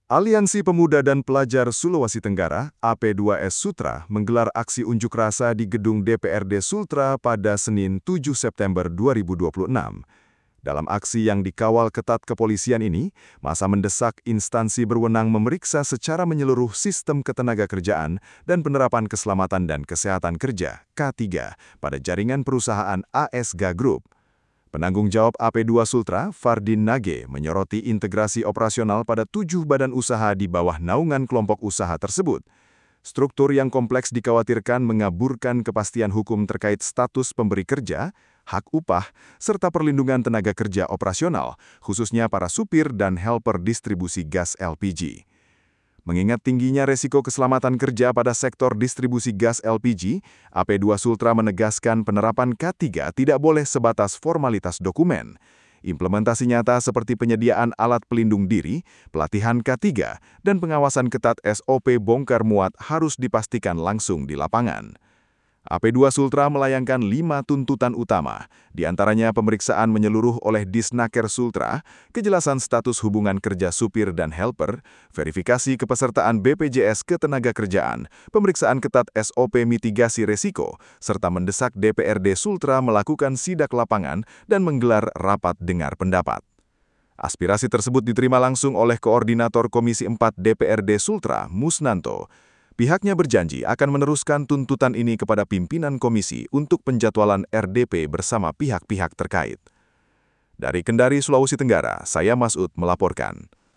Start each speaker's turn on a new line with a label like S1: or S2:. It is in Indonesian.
S1: Aliansi Pemuda dan Pelajar Sulawesi Tenggara (AP2S Sultra) menggelar aksi unjuk rasa di gedung DPRD Sultra pada Senin 7 September 2026. Dalam aksi yang dikawal ketat kepolisian ini, massa mendesak instansi berwenang memeriksa secara menyeluruh sistem ketenagakerjaan dan penerapan keselamatan dan kesehatan kerja (K3) pada jaringan perusahaan ASG Group. Penanggung jawab AP2 Sultra, Fardin Nage, menyoroti integrasi operasional pada 7 badan usaha di bawah naungan kelompok usaha tersebut. Struktur yang kompleks dikhawatirkan mengaburkan kepastian hukum terkait status pemberi kerja, hak upah, serta perlindungan tenaga kerja operasional, khususnya para supir dan helper distribusi gas LPG. Mengingat tingginya resiko keselamatan kerja pada sektor distribusi gas LPG, AP2 Sultra menegaskan penerapan K3 tidak boleh sebatas formalitas dokumen. Implementasi nyata seperti penyediaan alat pelindung diri, pelatihan K3, dan pengawasan ketat SOP bongkar muat harus dipastikan langsung di lapangan. AP2 Sultra melayangkan 5 tuntutan utama, diantaranya pemeriksaan menyeluruh oleh Disnaker Sultra, kejelasan status hubungan kerja supir dan helper, verifikasi kepesertaan BPJS Ketenagakerjaan, pemeriksaan ketat SOP mitigasi resiko, serta mendesak DPRD Sultra melakukan sidak lapangan dan menggelar rapat dengar pendapat. Aspirasi tersebut diterima langsung oleh Koordinator Komisi 4 DPRD Sultra, Musnanto. Pihaknya berjanji akan meneruskan tuntutan ini kepada pimpinan komisi untuk penjadwalan RDP bersama pihak-pihak terkait. Dari Kendari, Sulawesi Tenggara, saya Masud melaporkan.